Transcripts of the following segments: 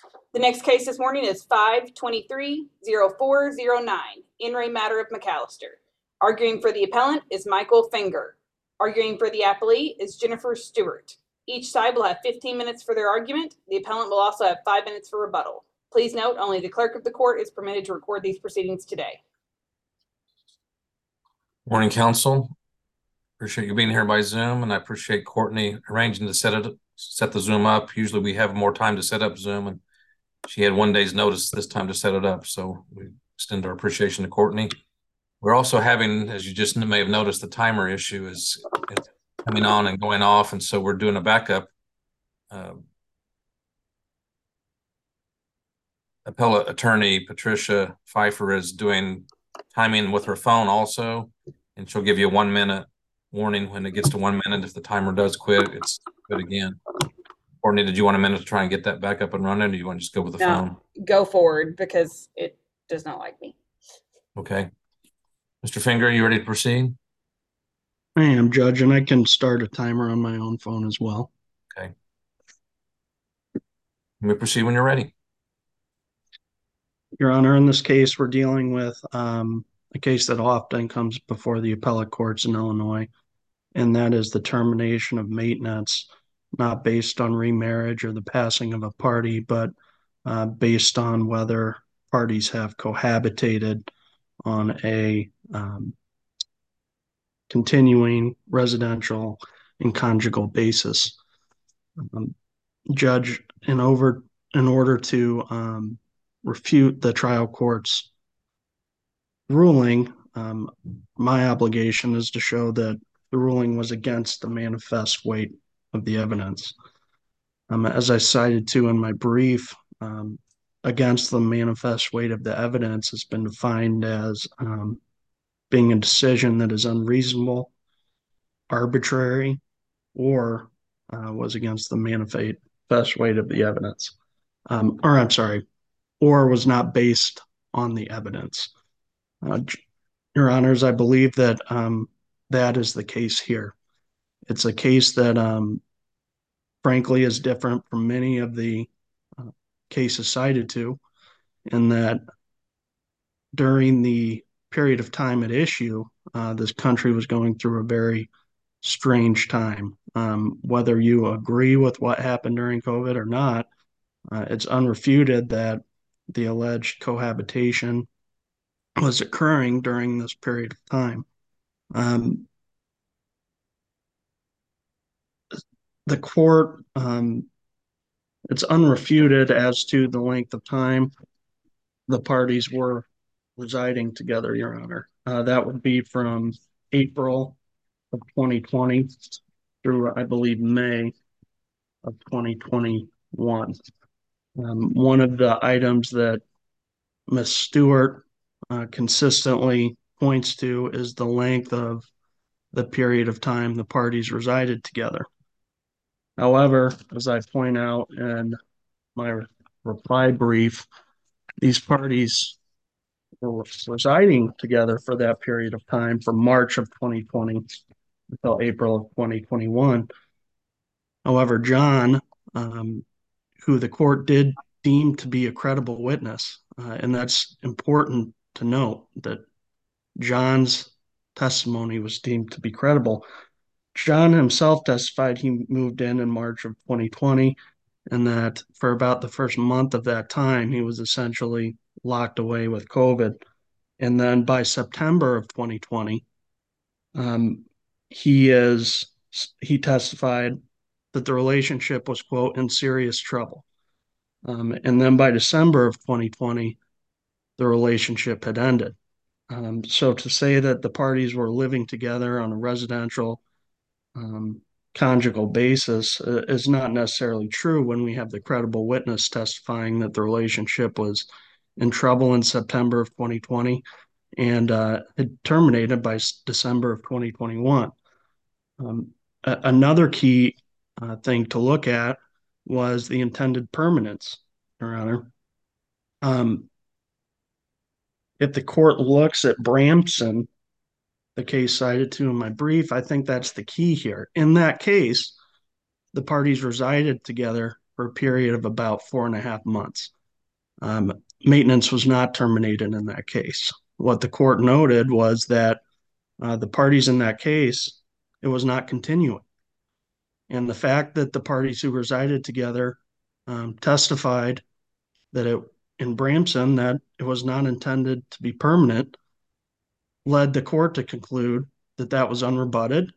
The next case this morning is 523-0409, in re matter of McAllister. Arguing for the appellant is Michael Finger. Arguing for the appellee is Jennifer Stewart. Each side will have 15 minutes for their argument. The appellant will also have 5 minutes for rebuttal. Please note, only the clerk of the court is permitted to record these proceedings today. Morning, counsel. Appreciate you being here by Zoom, and I appreciate Courtney arranging to set the Zoom up. Usually we have more time to set up Zoom, and she had 1 day's notice this time to set it up, so we extend our appreciation to Courtney. We're also having, as you just may have noticed, the timer issue is coming on and going off, and so we're doing a backup. Appellate attorney Patricia Pfeiffer is doing timing with her phone also, and she'll give you a 1 minute warning when it gets to 1 minute. If the timer does quit, it's good again. Courtney, did you want a minute to try and get that back up and running, or do you want to just go with the phone? Go forward, because it does not like me. Okay. Mr. Finger, you ready to proceed? I am, Judge, and I can start a timer on my own phone as well. Okay. You may proceed when you're ready. Your Honor, in this case, we're dealing with a case that often comes before the appellate courts in Illinois, and that is the termination of maintenance, not based on remarriage or the passing of a party, but based on whether parties have cohabitated on a continuing residential and conjugal basis. Judge, in order to refute the trial court's ruling, my obligation is to show that the ruling was against the manifest weight of the evidence. As I cited to in my brief, against the manifest weight of the evidence has been defined as being a decision that is unreasonable, arbitrary, or was against the manifest weight of the evidence. Or was not based on the evidence. Your Honors, I believe that that is the case here. It's a case that, frankly, is different from many of the cases cited to, in that during the period of time at issue, this country was going through a very strange time. Whether you agree with what happened during COVID or not, it's unrefuted that the alleged cohabitation was occurring during this period of time. The court, it's unrefuted as to the length of time the parties were residing together, Your Honor. That would be from April of 2020 through, I believe, May of 2021. One of the items that Ms. Stewart consistently points to is the length of the period of time the parties resided together. However, as I point out in my reply brief, these parties were residing together for that period of time from March of 2020 until April of 2021. However, John, who the court did deem to be a credible witness, and that's important to note that John's testimony was deemed to be credible. John himself testified he moved in March of 2020, and that for about the first month of that time, he was essentially locked away with COVID. And then by September of 2020, he testified that the relationship was, quote, in serious trouble. And then by December of 2020, the relationship had ended. So to say that the parties were living together on a residential conjugal basis is not necessarily true when we have the credible witness testifying that the relationship was in trouble in September of 2020 and it terminated by December of 2021. Another key thing to look at was the intended permanence, Your Honor. If the court looks at Bramson, the case cited to in my brief, I think that's the key here. In that case, the parties resided together for a period of about 4.5 months. Maintenance was not terminated in that case. What the court noted was that the parties in that case, it was not continuing. And the fact that the parties who resided together testified that in Bramson that it was not intended to be permanent led the court to conclude that that was unrebutted.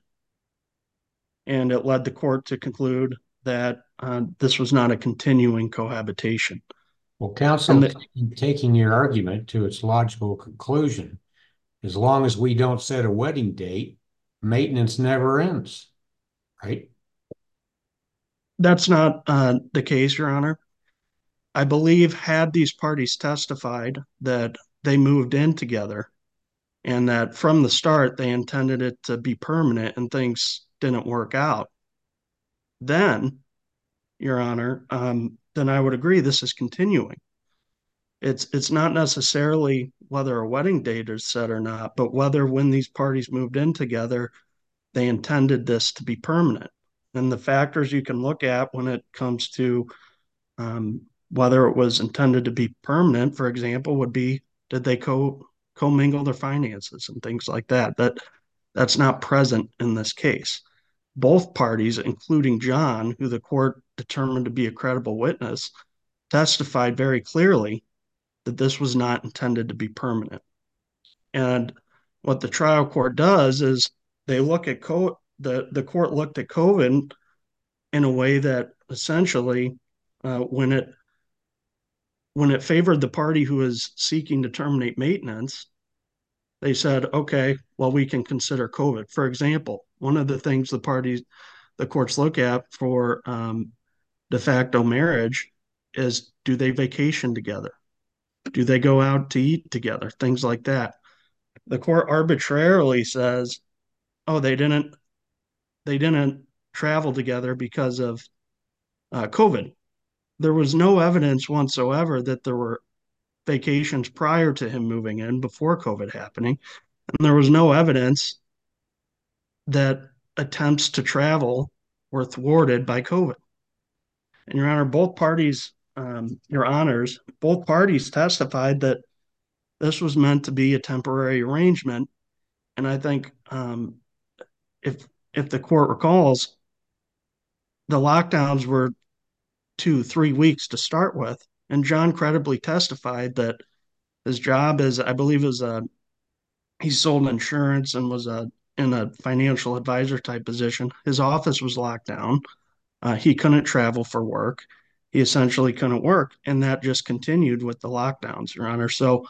And it led the court to conclude that this was not a continuing cohabitation. Well, counsel, taking your argument to its logical conclusion, as long as we don't set a wedding date, maintenance never ends, right? That's not the case, Your Honor. I believe had these parties testified that they moved in together and that from the start they intended it to be permanent and things didn't work out, then, Your Honor, then I would agree this is continuing. It's not necessarily whether a wedding date is set or not, but whether when these parties moved in together, they intended this to be permanent. And the factors you can look at when it comes to whether it was intended to be permanent, for example, would be did they commingle their finances and things like that. That's not present in this case. Both parties, including John, who the court determined to be a credible witness, testified very clearly that this was not intended to be permanent. And what the trial court does is they look at the court looked at COVID in a way that essentially when it favored the party who is seeking to terminate maintenance, they said, okay, well, we can consider COVID. For example, one of the things the courts look at for de facto marriage is, do they vacation together? Do they go out to eat together? Things like that. The court arbitrarily says, oh, they didn't travel together because of COVID. There was no evidence whatsoever that there were vacations prior to him moving in before COVID happening. And there was no evidence that attempts to travel were thwarted by COVID. And Your Honor, both parties, Your Honors, both parties testified that this was meant to be a temporary arrangement. And I think if the court recalls, the lockdowns were 2-3 weeks to start with. And John credibly testified that his job is, I believe, he sold insurance and was in a financial advisor type position. His office was locked down. He couldn't travel for work. He essentially couldn't work. And that just continued with the lockdowns, Your Honor. So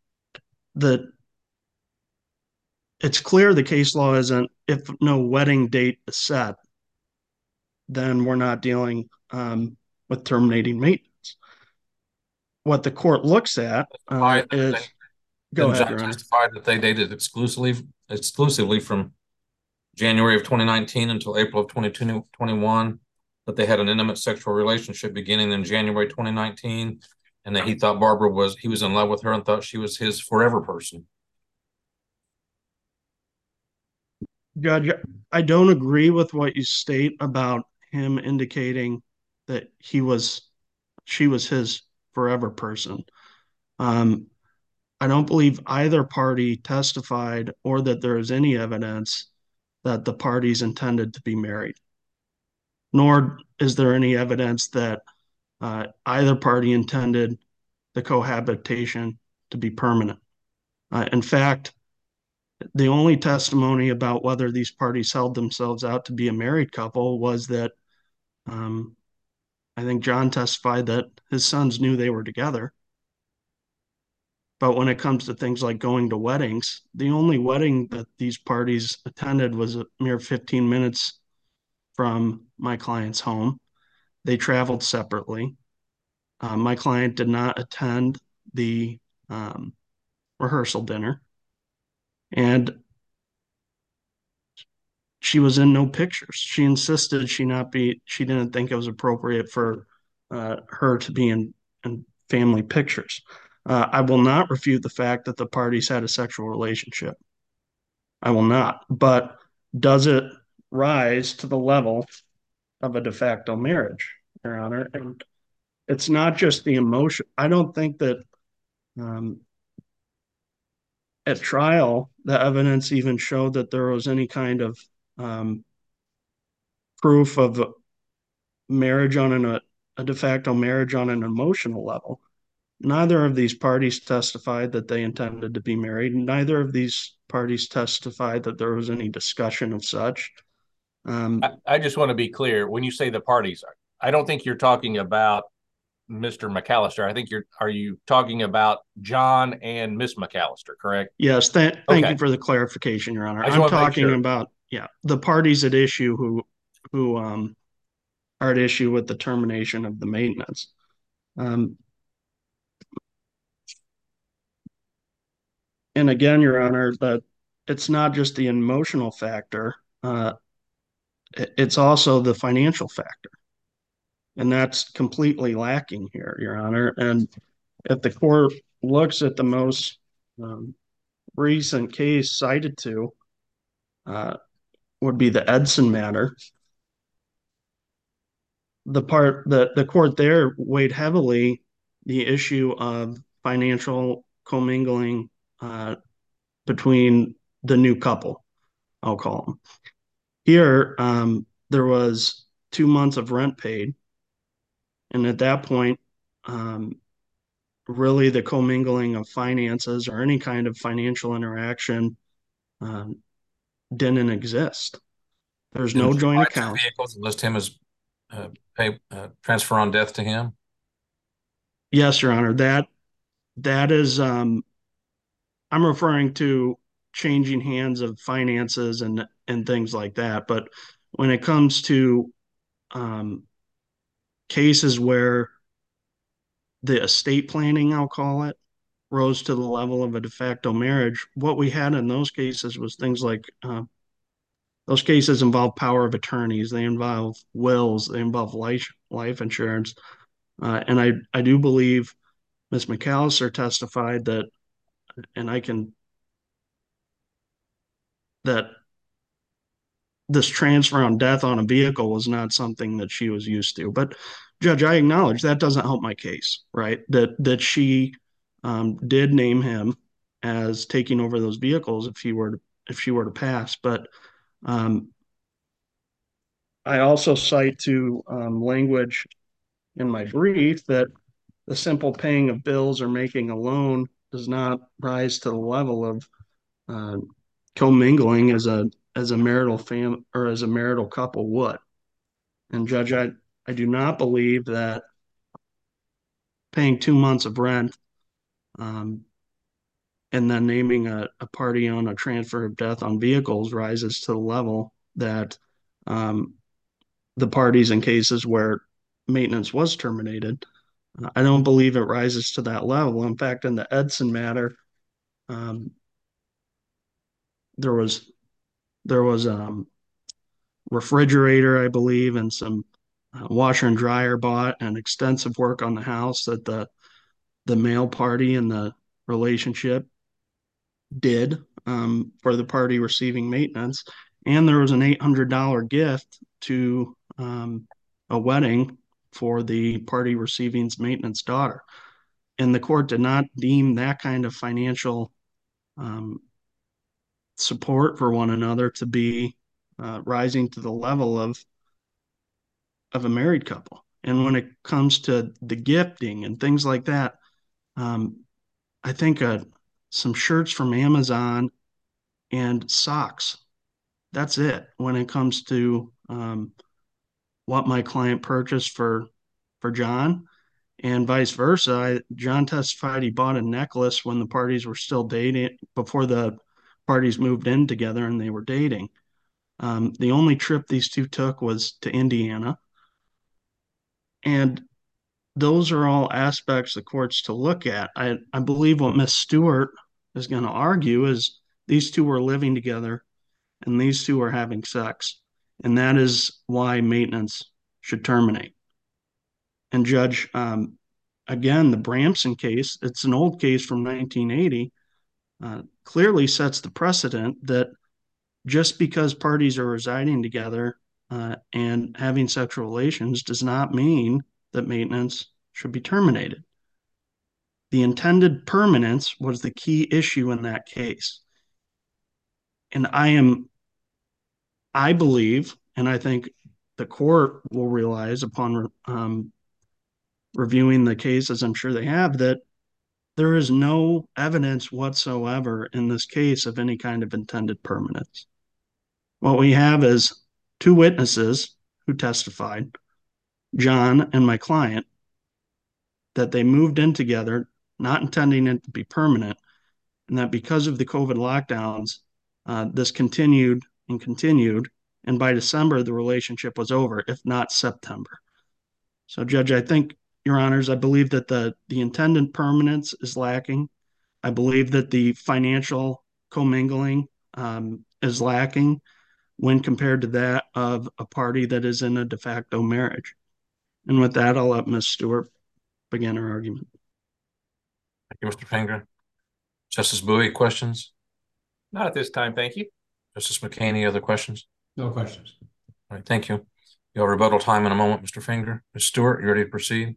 it's clear the case law isn't, if no wedding date is set, then we're not dealing with terminating maintenance. What the court looks at is, go ahead, Your Honor. Testified that they dated exclusively from January of 2019 until April of 2021, that they had an intimate sexual relationship beginning in January 2019, and that he thought he was in love with her and thought she was his forever person. Judge, I don't agree with what you state about him indicating that she was his forever person. I don't believe either party testified or that there is any evidence that the parties intended to be married. Nor is there any evidence that either party intended the cohabitation to be permanent. In fact, the only testimony about whether these parties held themselves out to be a married couple was that I think John testified that his sons knew they were together. But when it comes to things like going to weddings, the only wedding that these parties attended was a mere 15 minutes from my client's home. They traveled separately. My client did not attend the rehearsal dinner. And she was in no pictures. She insisted she didn't think it was appropriate for her to be in family pictures. I will not refute the fact that the parties had a sexual relationship. I will not. But does it rise to the level of a de facto marriage? Your Honor. And it's not just the emotion. I don't think that um, at trial, the evidence even showed that there was any kind of um, proof of marriage on a de facto marriage on an emotional level. Neither of these parties testified that they intended to be married. Neither of these parties testified that there was any discussion of such. I just want to be clear. When you say the parties, I don't think you're talking about Mr. McAllister. I think are you talking about John and Miss McAllister, correct? Yes, thank Okay. you for the clarification, Your Honor. I just I'm wanna make talking sure. about, the parties at issue who are at issue with the termination of the maintenance. And again, Your Honor, that it's not just the emotional factor, it's also the financial factor. And that's completely lacking here, Your Honor. And if the court looks at the most recent case cited to, would be the Edson matter. The part that the court there weighed heavily the issue of financial commingling between the new couple, I'll call them. Here, there was 2 months of rent paid. And at that point, really the commingling of finances or any kind of financial interaction didn't exist. There's no joint account. Vehicles and list him as transfer on death to him. Yes, Your Honor. That is, I'm referring to changing hands of finances and things like that. But when it comes to cases where the estate planning, I'll call it, rose to the level of a de facto marriage, what we had in those cases was things like those cases involve power of attorneys, they involve wills, they involve life insurance. And I do believe Ms. McAllister testified that, and that this transfer on death on a vehicle was not something that she was used to. But Judge, I acknowledge that doesn't help my case, right? That she did name him as taking over those vehicles if she were to pass. But I also cite to language in my brief that the simple paying of bills or making a loan does not rise to the level of commingling as a marital or as a marital couple would. And Judge, I do not believe that paying 2 months of rent and then naming a party on a transfer of death on vehicles rises to the level that the parties in cases where maintenance was terminated. I don't believe it rises to that level. In fact, in the Edson matter, there was refrigerator, I believe, and some washer and dryer bought, and extensive work on the house that the male party in the relationship did for the party receiving maintenance. And there was an $800 gift to a wedding for the party receiving maintenance daughter. And the court did not deem that kind of financial support for one another to be rising to the level of a married couple. And when it comes to the gifting and things like that, I think some shirts from Amazon and socks, that's it when it comes to what my client purchased for John, and vice versa. John testified he bought a necklace when the parties were still dating, before the parties moved in together and they were dating. The only trip these two took was to Indiana. And those are all aspects the court's to look at. I believe what Miss Stewart is going to argue is these two were living together and these two are having sex. And that is why maintenance should terminate. And Judge, again, the Bramson case, it's an old case from 1980, clearly sets the precedent that just because parties are residing together and having sexual relations does not mean that maintenance should be terminated. The intended permanence was the key issue in that case. And I believe, and I think the court will realize upon reviewing the case, as I'm sure they have, that there is no evidence whatsoever in this case of any kind of intended permanence. What we have is two witnesses who testified, John and my client, that they moved in together, not intending it to be permanent, and that because of the COVID lockdowns, this continued and continued, and by December, the relationship was over, if not September. So, Judge, I think, Your Honors, I believe that the intended permanence is lacking. I believe that the financial commingling is lacking when compared to that of a party that is in a de facto marriage. And with that, I'll let Ms. Stewart begin her argument. Thank you, Mr. Finger. Justice Bowie, questions? Not at this time, thank you. Justice McCain, any other questions? No questions. All right, thank you. You'll rebuttal time in a moment, Mr. Finger. Ms. Stewart, you ready to proceed?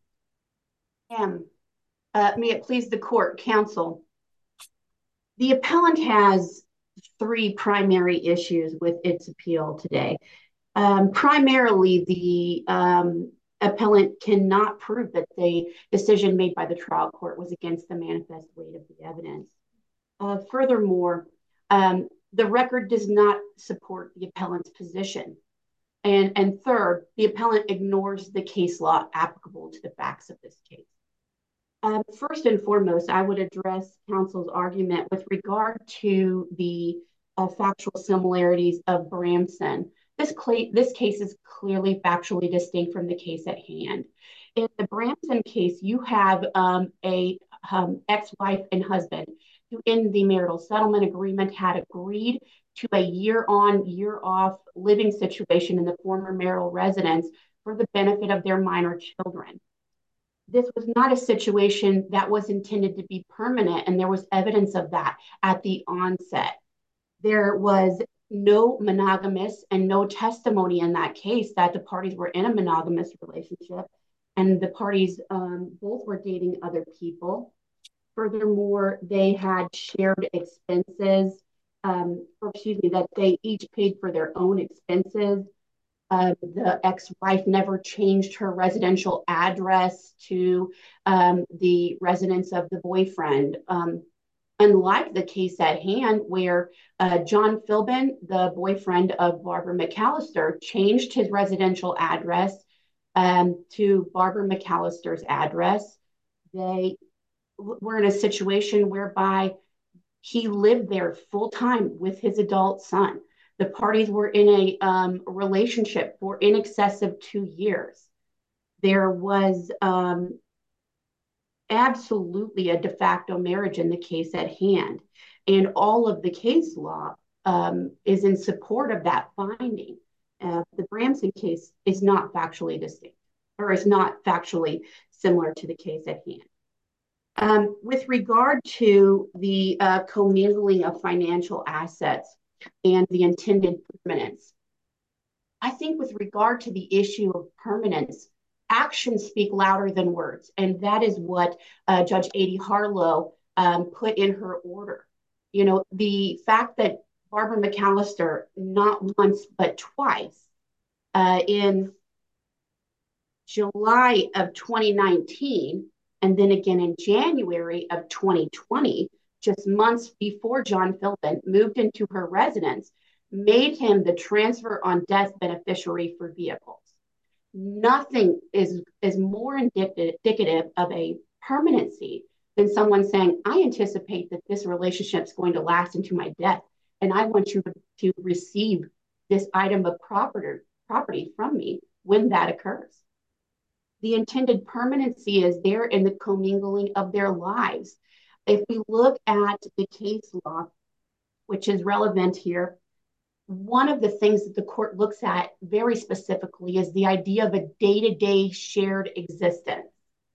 May it please the court, counsel. The appellant has three primary issues with its appeal today. Primarily, the appellant cannot prove that the decision made by the trial court was against the manifest weight of the evidence. Furthermore, the record does not support the appellant's position. And third, the appellant ignores the case law applicable to the facts of this case. First and foremost, I would address counsel's argument with regard to the factual similarities of Bramson. This case is clearly factually distinct from the case at hand. In the Bramson case, you have a ex-wife and husband who in the marital settlement agreement had agreed to a year-on, year-off living situation in the former marital residence for the benefit of their minor children. This was not a situation that was intended to be permanent, and there was evidence of that at the onset. There was no monogamous and no testimony in that case that the parties were in a monogamous relationship, and the parties both were dating other people. Furthermore, they had shared expenses, that they each paid for their own expenses. The ex-wife never changed her residential address to the residence of the boyfriend. Unlike the case at hand where John Philbin, the boyfriend of Barbara McAllister, changed his residential address to Barbara McAllister's address, they were in a situation whereby he lived there full-time with his adult son. The parties were in a relationship for in excess of 2 years. There was absolutely a de facto marriage in the case at hand. And all of the case law is in support of that finding. The Bramson case is not factually distinct, or is not factually similar to the case at hand. With regard to the commingling of financial assets and the intended permanence, I think with regard to the issue of permanence, actions speak louder than words. And that is what Judge Adi Harlow put in her order. You know, the fact that Barbara McAllister, not once but twice, in July of 2019, and then again in January of 2020, just months before John Philbin moved into her residence, made him the transfer on death beneficiary for vehicles. Nothing is more indicative of a permanency than someone saying, I anticipate that this relationship is going to last into my death, and I want you to receive this item of property from me when that occurs. The intended permanency is there in the commingling of their lives. If we look at the case law, which is relevant here, one of the things that the court looks at very specifically is the idea of a day-to-day shared existence.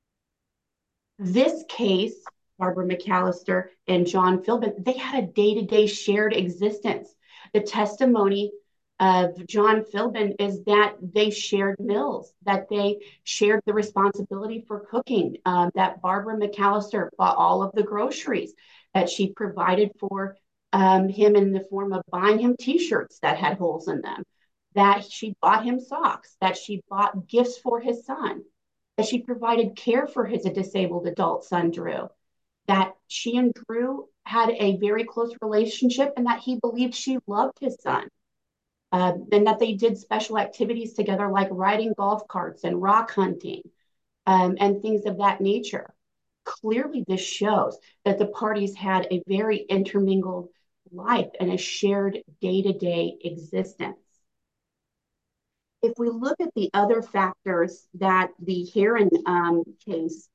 This case, Barbara McAllister and John Philbin, they had a day-to-day shared existence. The testimony of John Philbin is that they shared meals, that they shared the responsibility for cooking, that Barbara McAllister bought all of the groceries, that she provided for him in the form of buying him t-shirts that had holes in them, that she bought him socks, that she bought gifts for his son, that she provided care for his disabled adult son, Drew, that she and Drew had a very close relationship and that he believed she loved his son. And that they did special activities together like riding golf carts and rock hunting and things of that nature. Clearly, this shows that the parties had a very intermingled life and a shared day-to-day existence. If we look at the other factors that the Heron case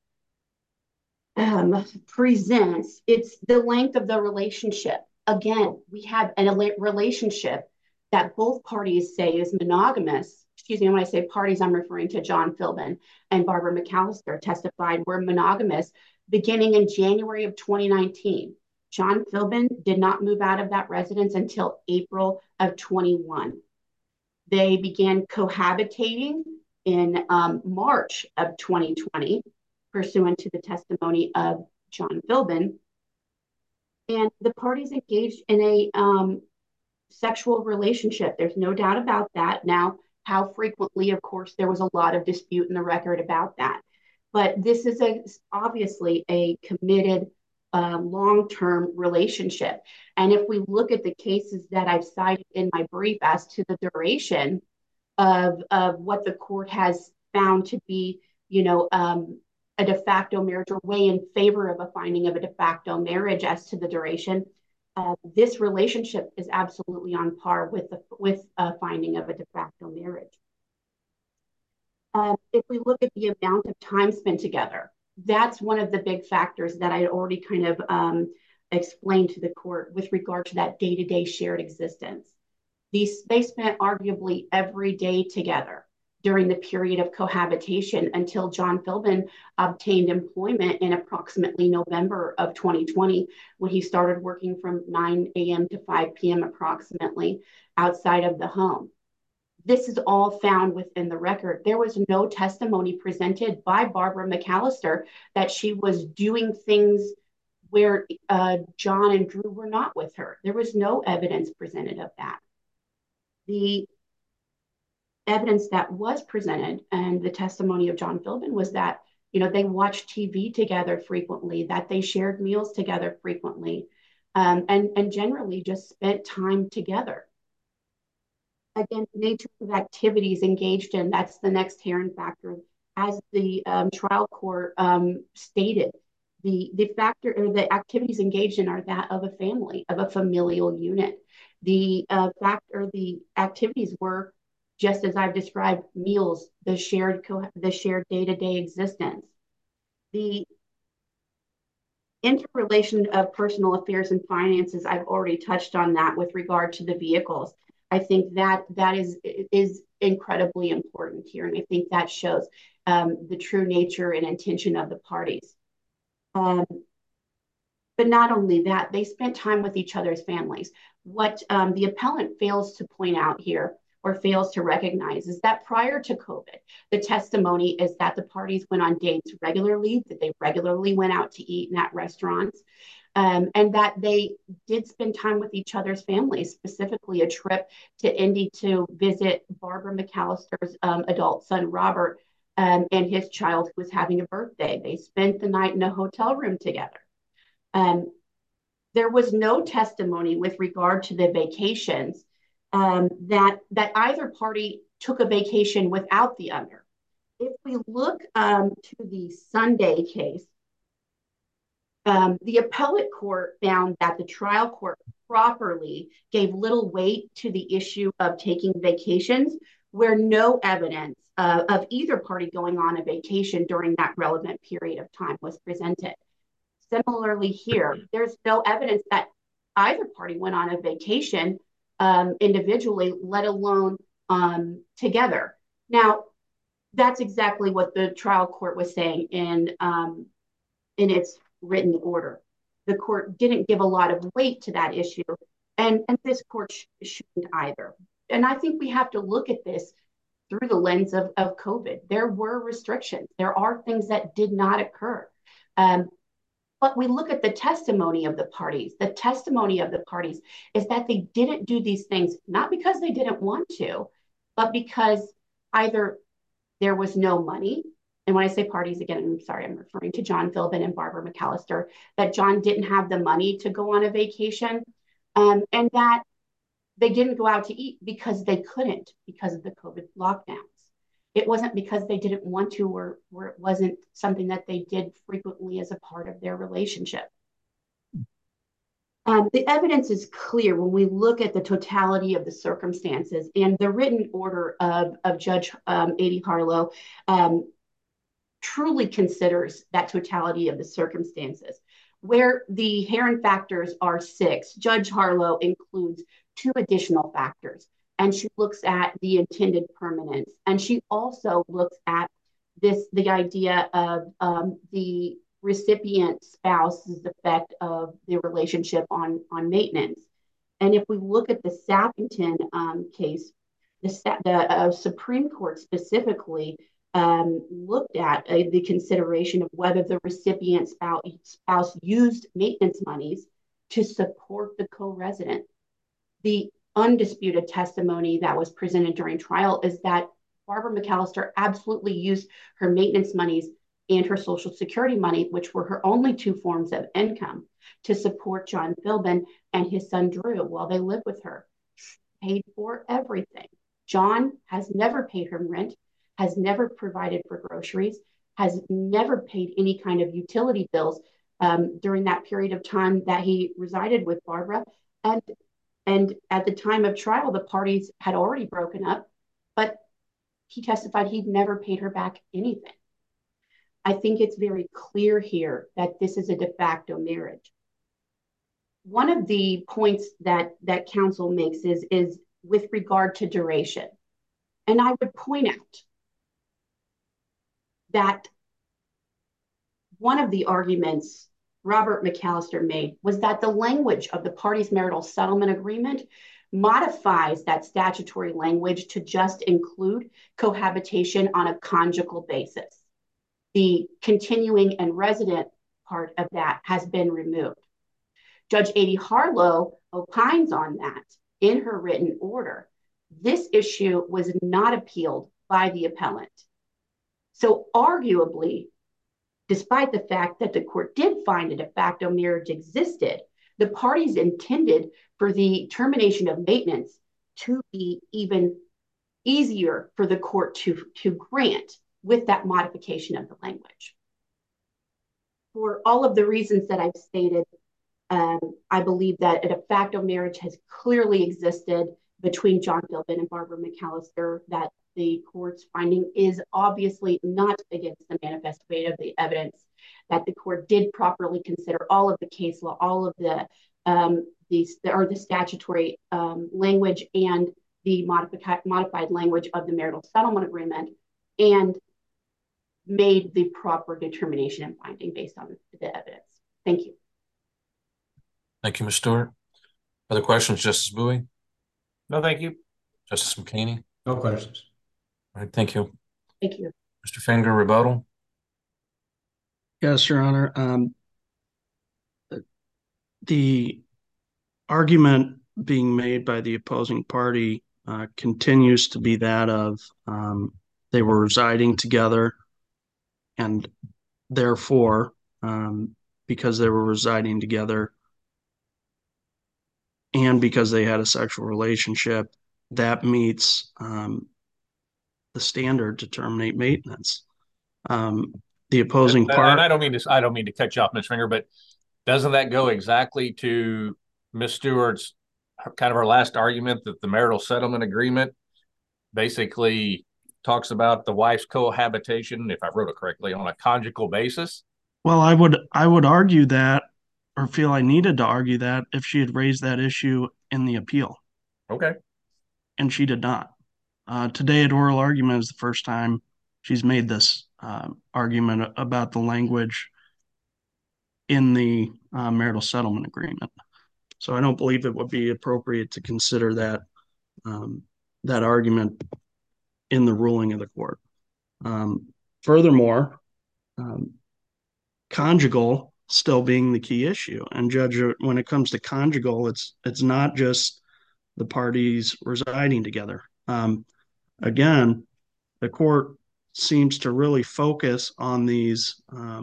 presents, it's the length of the relationship. Again, we have a relationship that both parties say is monogamous. Excuse me, when I say parties, I'm referring to John Philbin and Barbara McAllister testified were monogamous beginning in January of 2019. John Philbin did not move out of that residence until April of 21. They began cohabitating in March of 2020, pursuant to the testimony of John Philbin. And the parties engaged in a sexual relationship. There's no doubt about that. Now, how frequently, of course, there was a lot of dispute in the record about that. But this is obviously a committed long-term relationship. And if we look at the cases that I've cited in my brief as to the duration of what the court has found to be, a de facto marriage or way in favor of a finding of a de facto marriage as to the duration, this relationship is absolutely on par with a finding of a de facto marriage. If we look at the amount of time spent together, that's one of the big factors that I already kind of explained to the court with regard to that day-to-day shared existence. They spent arguably every day together during the period of cohabitation until John Philbin obtained employment in approximately November of 2020, when he started working from 9 a.m. to 5 p.m. approximately outside of the home. This is all found within the record. There was no testimony presented by Barbara McAllister that she was doing things where John and Drew were not with her. There was no evidence presented of that. The evidence that was presented and the testimony of John Philbin was that, they watched TV together frequently, that they shared meals together frequently, and generally just spent time together. Again, the nature of activities engaged in, that's the next Heron factor. As the trial court stated, the factor or the activities engaged in are that of a family, of a familial unit. The activities were, just as I've described, meals, the shared day-to-day existence. The interrelation of personal affairs and finances, I've already touched on that with regard to the vehicles. I think that is incredibly important here, and I think that shows the true nature and intention of the parties. But not only that, they spent time with each other's families. What the appellant fails to point out here or fails to recognize is that prior to COVID, the testimony is that the parties went on dates regularly, that they regularly went out to eat in at restaurants, and that they did spend time with each other's families, specifically a trip to Indy to visit Barbara McAllister's adult son, Robert, and his child who was having a birthday. They spent the night in a hotel room together. There was no testimony with regard to the vacations that either party took a vacation without the other. If we look to the Sunday case, the appellate court found that the trial court properly gave little weight to the issue of taking vacations, where no evidence of either party going on a vacation during that relevant period of time was presented. Similarly here, there's no evidence that either party went on a vacation individually, let alone together. Now, that's exactly what the trial court was saying in its written order. The court didn't give a lot of weight to that issue, and this court shouldn't either. and I think we have to look at this through the lens of COVID. There were restrictions. There are things that did not occur. But we look at the testimony of the parties. The testimony of the parties is that they didn't do these things, not because they didn't want to, but because either there was no money. And when I say parties, again, I'm sorry, I'm referring to John Philbin and Barbara McAllister, that John didn't have the money to go on a vacation, and that they didn't go out to eat because they couldn't because of the COVID lockdowns. It wasn't because they didn't want to, or it wasn't something that they did frequently as a part of their relationship. The evidence is clear when we look at the totality of the circumstances, and the written order of Judge Ady Harlow truly considers that totality of the circumstances. Where the Heron factors are 6, Judge Harlow includes 2 additional factors, and she looks at the intended permanence, and she also looks at the idea of the recipient spouse's effect of the relationship on maintenance. And if we look at the Sappington case, the Supreme Court specifically looked at the consideration of whether the recipient spouse used maintenance monies to support the co-resident. The undisputed testimony that was presented during trial is that Barbara McAllister absolutely used her maintenance monies and her Social Security money, which were her only 2 forms of income, to support John Philbin and his son Drew while they lived with her. She paid for everything. John has never paid her rent, has never provided for groceries, has never paid any kind of utility bills during that period of time that he resided with Barbara. And at the time of trial, the parties had already broken up, but he testified he'd never paid her back anything. I think it's very clear here that this is a de facto marriage. One of the points that counsel makes is with regard to duration. And I would point out that one of the arguments Robert McAllister made was that the language of the parties' marital settlement agreement modifies that statutory language to just include cohabitation on a conjugal basis. The continuing and resident part of that has been removed. Judge Ady Harlow opines on that in her written order. This issue was not appealed by the appellant. So arguably, despite the fact that the court did find a de facto marriage existed, the parties intended for the termination of maintenance to be even easier for the court to grant with that modification of the language. For all of the reasons that I've stated, I believe that a de facto marriage has clearly existed between John Philbin and Barbara McAllister, that the court's finding is obviously not against the manifest weight of the evidence, that the court did properly consider all of the case law, all of the statutory language and the modified language of the marital settlement agreement, and made the proper determination and finding based on the evidence. Thank you. Thank you, Ms. Stewart. Other questions, Justice Bowie? No, thank you. Justice McKinney? No questions. All right, thank you. Thank you. Mr. Finger, rebuttal? Yes, Your Honor. The argument being made by the opposing party continues to be that of they were residing together, and therefore, because they were residing together and because they had a sexual relationship, that meets the standard to terminate maintenance. The opposing part. And I don't mean to cut you off, Ms. Finger, but doesn't that go exactly to Ms. Stewart's kind of her last argument that the marital settlement agreement basically talks about the wife's cohabitation, if I wrote it correctly, on a conjugal basis? Well, I would argue that, or feel I needed to argue that, if she had raised that issue in the appeal. Okay. And she did not. Today at oral argument is the first time she's made this argument about the language in the marital settlement agreement. So I don't believe it would be appropriate to consider that that argument in the ruling of the court. Furthermore, conjugal still being the key issue. And Judge, when it comes to conjugal, it's not just the parties residing together. Again, the court seems to really focus on these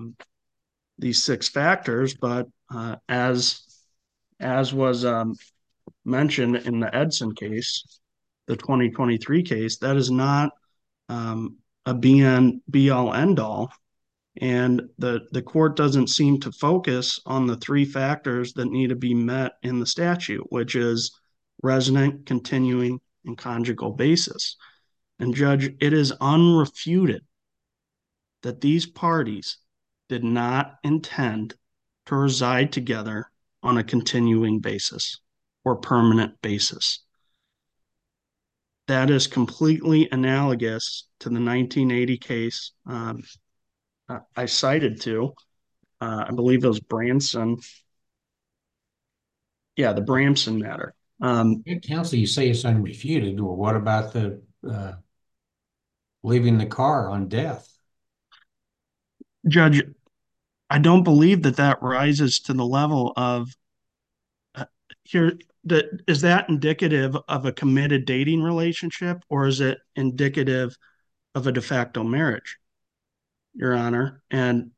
6 factors, but as was mentioned in the Edson case, the 2023 case, that is not a be all end all. And the court doesn't seem to focus on the 3 factors that need to be met in the statute, which is resident, continuing, and conjugal basis. And Judge, it is unrefuted that these parties did not intend to reside together on a continuing basis or permanent basis. That is completely analogous to the 1980 case I cited to. I believe it was Branson. Yeah, the Branson matter. Counsel, you say it's unrefuted. Well, what about the leaving the car on death? Judge, I don't believe that rises to the level of is that indicative of a committed dating relationship, or is it indicative of a de facto marriage, Your Honor? And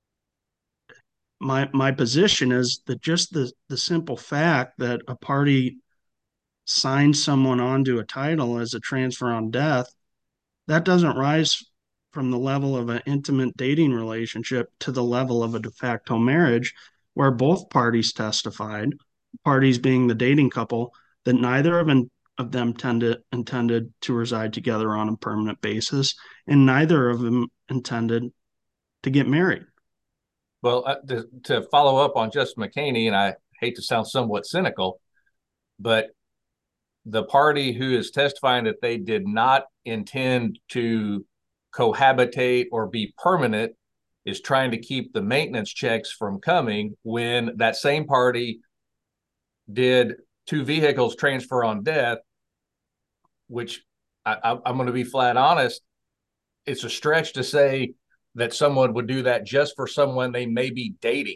my position is that just the simple fact that a party signs someone onto a title as a transfer on death, that doesn't rise from the level of an intimate dating relationship to the level of a de facto marriage, where both parties testified, parties being the dating couple, that neither of them intended to reside together on a permanent basis, and neither of them intended to get married. Well, to follow up on Justice McHaney, and I hate to sound somewhat cynical, but the party who is testifying that they did not intend to cohabitate or be permanent is trying to keep the maintenance checks from coming, when that same party did 2 vehicles transfer on death, which I'm going to be flat honest, it's a stretch to say that someone would do that just for someone they may be dating.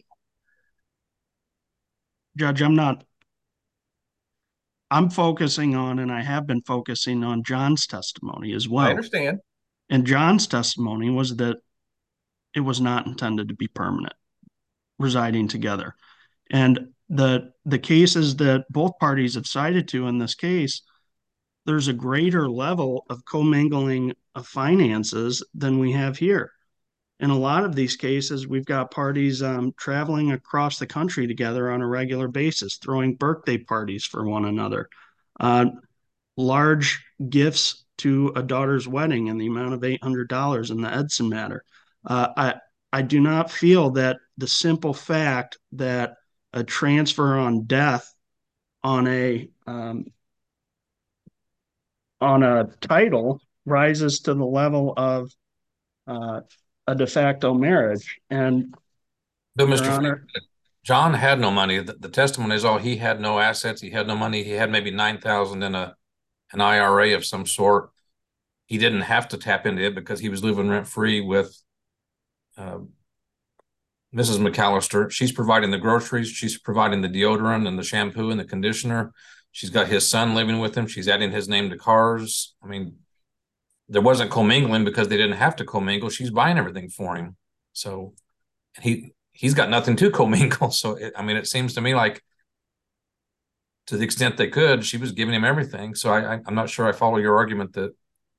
Judge, I'm focusing on, and I have been focusing on, John's testimony as well. I understand. And John's testimony was that it was not intended to be permanent, residing together. And the cases that both parties have cited to in this case, there's a greater level of commingling of finances than we have here. In a lot of these cases, we've got parties traveling across the country together on a regular basis, throwing birthday parties for one another, large gifts to a daughter's wedding in the amount of $800 in the Edson matter. I do not feel that the simple fact that a transfer on death on a title rises to the level of a de facto marriage. And but Mr. Honor, John had no money. The testimony is all he had no assets. He had no money. He had maybe $9,000 in an IRA of some sort. He didn't have to tap into it because he was living rent free with Mrs. McAllister. She's providing the groceries. She's providing the deodorant and the shampoo and the conditioner. She's got his son living with him. She's adding his name to cars. I mean, there wasn't commingling because they didn't have to commingle. She's buying everything for him. So he's got nothing to commingle. So, it seems to me like, to the extent they could, she was giving him everything. So I'm not sure I follow your argument that.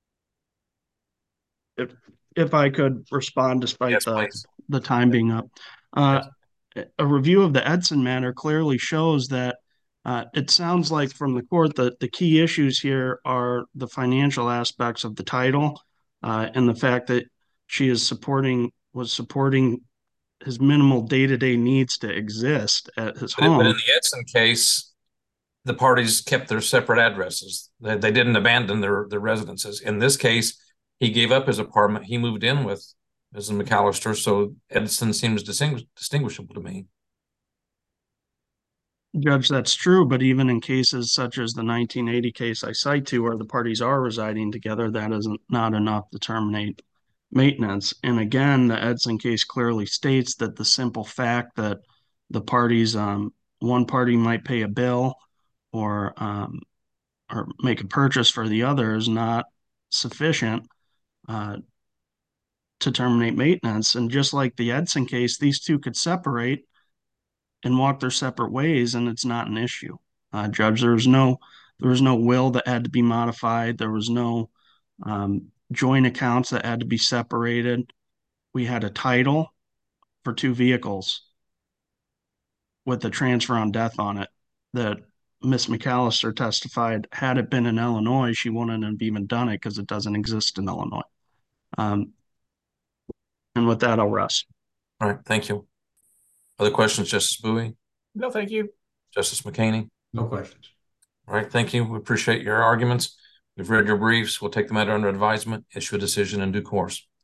If I could respond despite yes, the time being up. A review of the Edson matter clearly shows that it sounds like from the court that the key issues here are the financial aspects of the title and the fact that she was supporting his minimal day-to-day needs to exist at his home. But in the Edson case, the parties kept their separate addresses. They didn't abandon their residences. In this case, he gave up his apartment. He moved in with Mrs. McAllister. So Edson seems distinguishable to me. Judge, that's true, but even in cases such as the 1980 case I cite to where the parties are residing together, that is not enough to terminate maintenance. And again, the Edson case clearly states that the simple fact that the parties, one party might pay a bill or make a purchase for the other is not sufficient to terminate maintenance. And just like the Edson case, these two could separate and walk their separate ways, and it's not an issue. Judge, there was no will that had to be modified. There was no joint accounts that had to be separated. We had a title for two vehicles with the transfer on death on it that Miss McAllister testified had it been in Illinois, she wouldn't have even done it because it doesn't exist in Illinois. And with that, I'll rest. All right, thank you. Other questions, Justice Bowie? No, thank you. Justice McHaney? No questions. All right, thank you. We appreciate your arguments. We've read your briefs. We'll take the matter under advisement, issue a decision in due course.